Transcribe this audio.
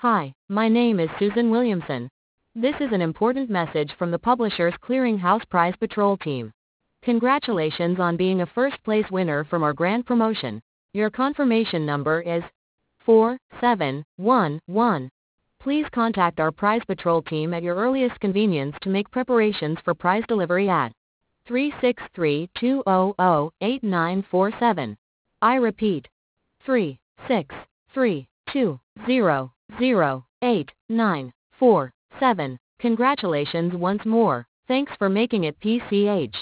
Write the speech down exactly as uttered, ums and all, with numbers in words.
Hi, my name is Susan Williamson. This is an important message from the Publishers Clearinghouse Prize Patrol team. Congratulations on being a first place winner from our grand promotion. Your confirmation number is four seven one one. Please contact our Prize Patrol team at your earliest convenience to make preparations for prize delivery at three six three, two zero zero, eight nine four seven. I repeat, three six three, two zero zero, eight nine four seven. Congratulations once more. Thanks for making it P C H.